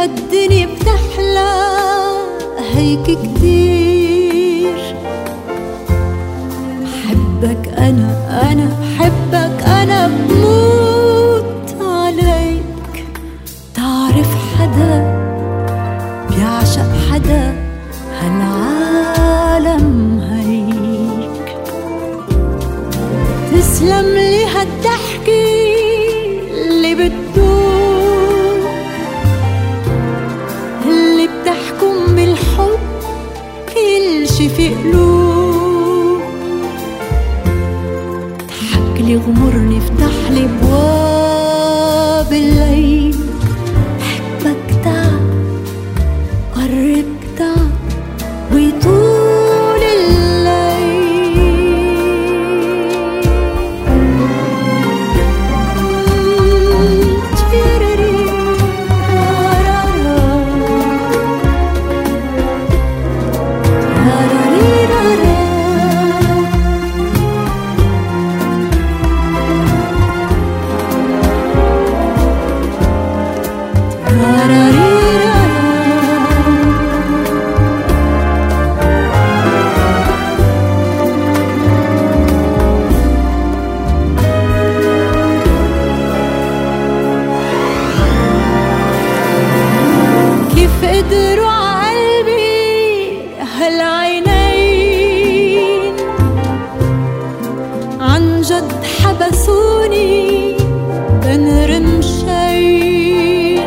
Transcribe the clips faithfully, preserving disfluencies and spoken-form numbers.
هالدنيا بتحلى هيك كتير. بحبك أنا أنا بحبك أنا بموت عليك. تعرف حدا بيعشق حدا هالعالم هيك. تسلم لي هالضحكة اللي بتدوب، اللي بتحكم بالحب كل شي في قلوب. ضحك لي غمرني افتح لي بواب الليل. بحبك تعال قرب تعال ويطول قدروا عقلبي هالعينين. عن جد حبسوني بين رمشين.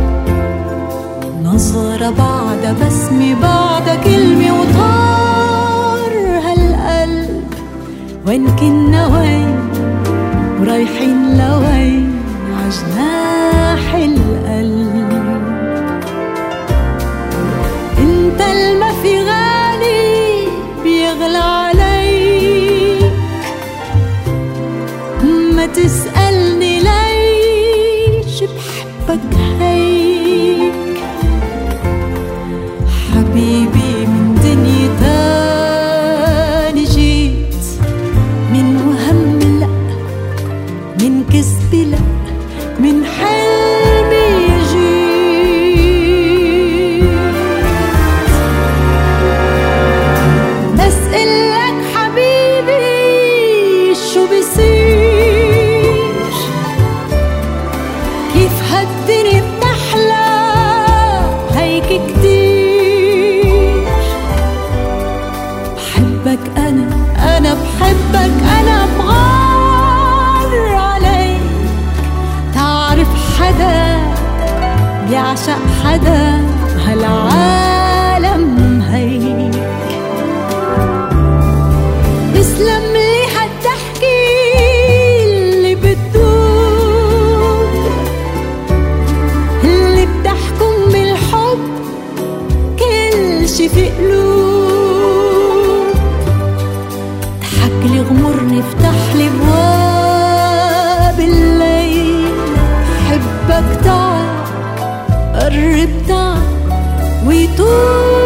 نظرة بعد بسمة بعد كلمة وطار هالقلب. وين كنا وين ورايحين لوين عجناح القلب. انت الما في غالي بيغلى عليك. ما تسألني ليش بحبك هيك. حبيبي من دنيا تاني جيت. من وهم لأ من كذب لأ من حلمي هالدنيا بتحلى هيك كتير. بحبك أنا أنا بحبك أنا بغار عليك. تعرف حدا بيعشق حدا هالعالم هيك. اسلم لي هالضحكة اللي بتدوب، اللي بتحكم بالحب كل شي في قلوب. ضحك لي غمرني افتح لي بواب الليل. بحبك تعال قرب تعال ويطول